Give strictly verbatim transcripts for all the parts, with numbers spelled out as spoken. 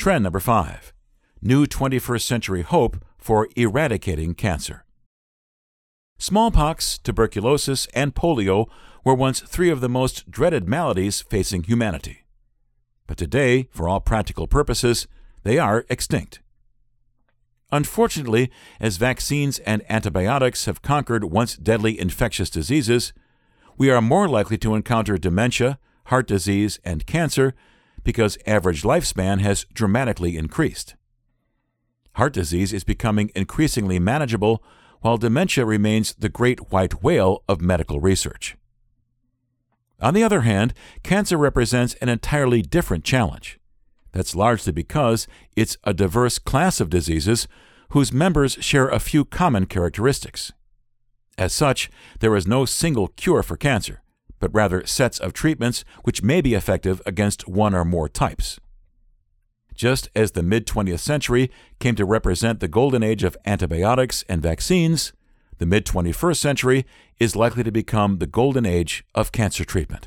Trend number five. New twenty-first century hope for eradicating cancer. Smallpox, tuberculosis, and polio were once three of the most dreaded maladies facing humanity. But today, for all practical purposes, they are extinct. Unfortunately, as vaccines and antibiotics have conquered once deadly infectious diseases, we are more likely to encounter dementia, heart disease, and cancer because average lifespan has dramatically increased. Heart disease is becoming increasingly manageable, while dementia remains the great white whale of medical research. On the other hand, cancer represents an entirely different challenge. That's largely because it's a diverse class of diseases whose members share a few common characteristics. As such, there is no single cure for cancer, but rather sets of treatments which may be effective against one or more types. Just as the mid-twentieth century came to represent the golden age of antibiotics and vaccines, the mid-twenty-first century is likely to become the golden age of cancer treatment.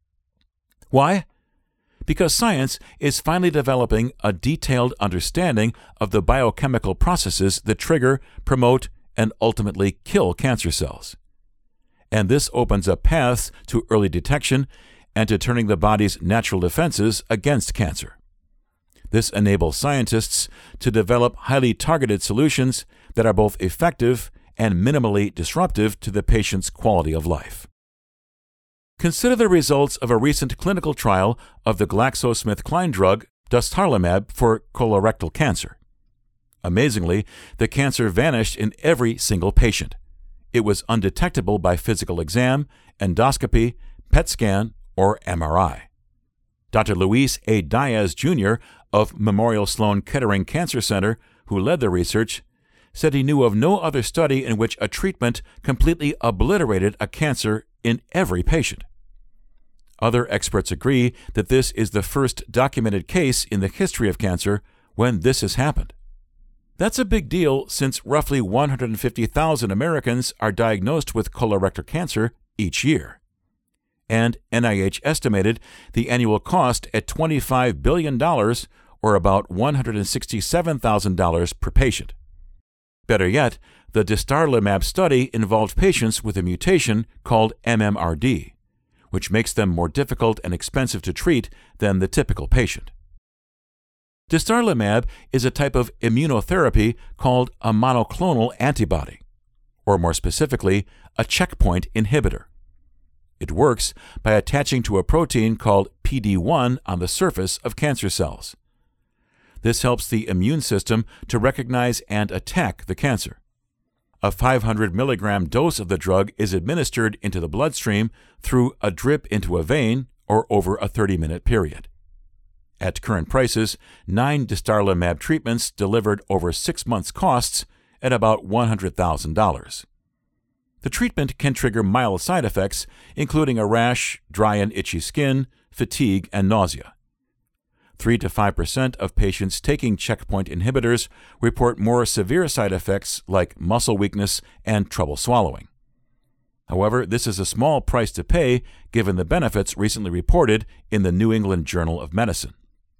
Why? Because science is finally developing a detailed understanding of the biochemical processes that trigger, promote, and ultimately kill cancer cells. And this opens up paths to early detection and to turning the body's natural defenses against cancer. This enables scientists to develop highly targeted solutions that are both effective and minimally disruptive to the patient's quality of life. Consider the results of a recent clinical trial of the GlaxoSmithKline drug dostarlimab for colorectal cancer. Amazingly, the cancer vanished in every single patient. It was undetectable by physical exam, endoscopy, P E T scan, or M R I. Doctor Luis A. Diaz, Junior of Memorial Sloan Kettering Cancer Center, who led the research, said he knew of no other study in which a treatment completely obliterated a cancer in every patient. Other experts agree that this is the first documented case in the history of cancer when this has happened. That's a big deal since roughly one hundred fifty thousand Americans are diagnosed with colorectal cancer each year. And N I H estimated the annual cost at twenty-five billion dollars, or about one hundred sixty-seven thousand dollars per patient. Better yet, the dostarlimab study involved patients with a mutation called M M R D, which makes them more difficult and expensive to treat than the typical patient. Dostarlimab is a type of immunotherapy called a monoclonal antibody, or more specifically, a checkpoint inhibitor. It works by attaching to a protein called P D one on the surface of cancer cells. This helps the immune system to recognize and attack the cancer. A five hundred milligram dose of the drug is administered into the bloodstream through a drip into a vein or over a thirty-minute period. At current prices, nine dostarlimab treatments delivered over six months costs at about one hundred thousand dollars. The treatment can trigger mild side effects, including a rash, dry and itchy skin, fatigue, and nausea. three to five percent of patients taking checkpoint inhibitors report more severe side effects like muscle weakness and trouble swallowing. However, this is a small price to pay given the benefits recently reported in the New England Journal of Medicine.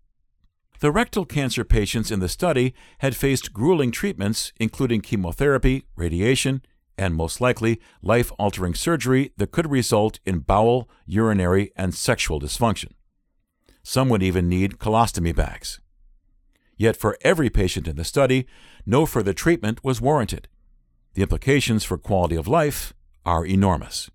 The rectal cancer patients in the study had faced grueling treatments, including chemotherapy, radiation, and most likely life-altering surgery that could result in bowel, urinary, and sexual dysfunction. Some would even need colostomy bags. Yet for every patient in the study, no further treatment was warranted. The implications for quality of life are enormous.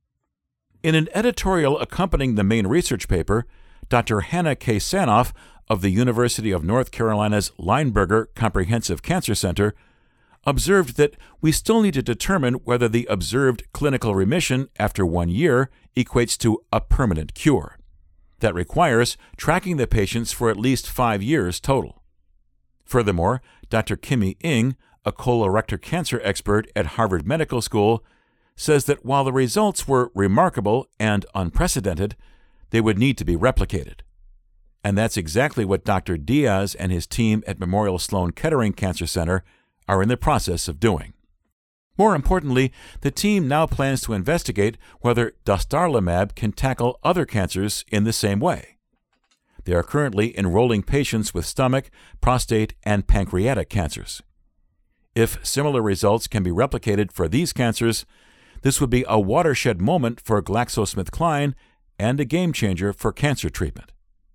In an editorial accompanying the main research paper, Doctor Hannah K. Sanoff of the University of North Carolina's Lineberger Comprehensive Cancer Center observed that we still need to determine whether the observed clinical remission after one year equates to a permanent cure. That requires tracking the patients for at least five years total. Furthermore, Doctor Kimmy Ng, a colorectal cancer expert at Harvard Medical School, says that while the results were remarkable and unprecedented, they would need to be replicated. And that's exactly what Doctor Diaz and his team at Memorial Sloan Kettering Cancer Center are in the process of doing. More importantly, the team now plans to investigate whether dostarlimab can tackle other cancers in the same way. They are currently enrolling patients with stomach, prostate, and pancreatic cancers. If similar results can be replicated for these cancers, this would be a watershed moment for GlaxoSmithKline and a game changer for cancer treatment.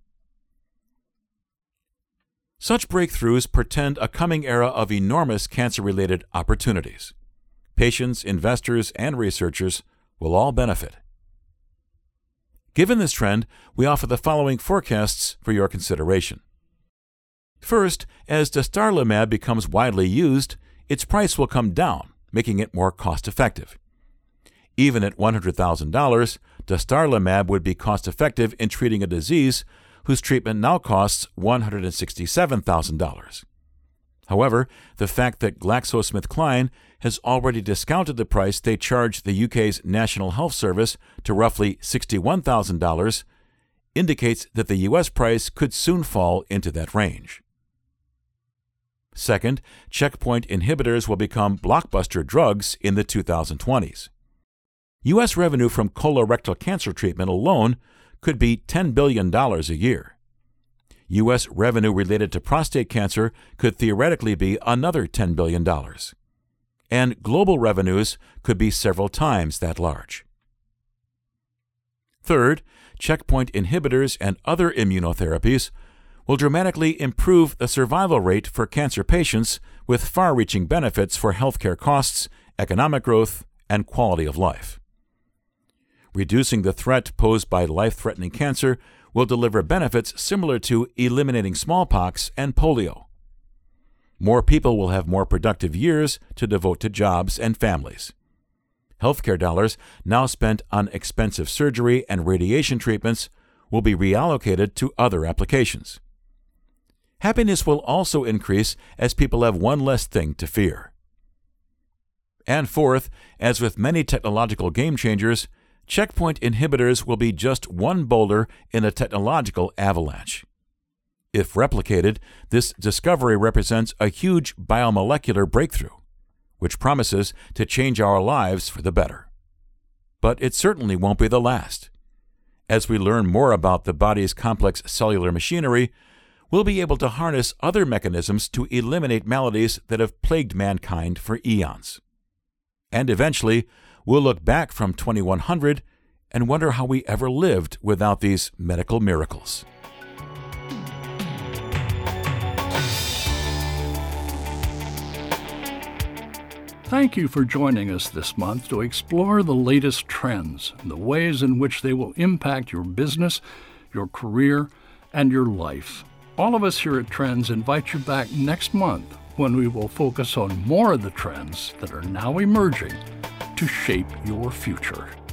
Such breakthroughs portend a coming era of enormous cancer-related opportunities. Patients, investors, and researchers will all benefit. Given this trend, we offer the following forecasts for your consideration. First, as dostarlimab becomes widely used, its price will come down, making it more cost-effective. Even at one hundred thousand dollars, dostarlimab would be cost-effective in treating a disease whose treatment now costs one hundred sixty-seven thousand dollars. However, the fact that GlaxoSmithKline has already discounted the price they charge the U K's National Health Service to roughly sixty-one thousand dollars indicates that the U S price could soon fall into that range. Second, checkpoint inhibitors will become blockbuster drugs in the two thousand twenties. U S revenue from colorectal cancer treatment alone could be ten billion dollars a year. U S revenue related to prostate cancer could theoretically be another ten billion dollars. And global revenues could be several times that large. Third, checkpoint inhibitors and other immunotherapies will dramatically improve the survival rate for cancer patients with far-reaching benefits for healthcare costs, economic growth, and quality of life. Reducing the threat posed by life-threatening cancer will deliver benefits similar to eliminating smallpox and polio. More people will have more productive years to devote to jobs and families. Healthcare dollars now spent on expensive surgery and radiation treatments will be reallocated to other applications. Happiness will also increase as people have one less thing to fear. And fourth, as with many technological game changers, checkpoint inhibitors will be just one boulder in a technological avalanche. If replicated, this discovery represents a huge biomolecular breakthrough, which promises to change our lives for the better. But it certainly won't be the last. As we learn more about the body's complex cellular machinery, we'll be able to harness other mechanisms to eliminate maladies that have plagued mankind for eons. And eventually, we'll look back from twenty-one hundred and wonder how we ever lived without these medical miracles. Thank you for joining us this month to explore the latest trends and the ways in which they will impact your business, your career, and your life. All of us here at Trends invite you back next month when we will focus on more of the trends that are now emerging to shape your future.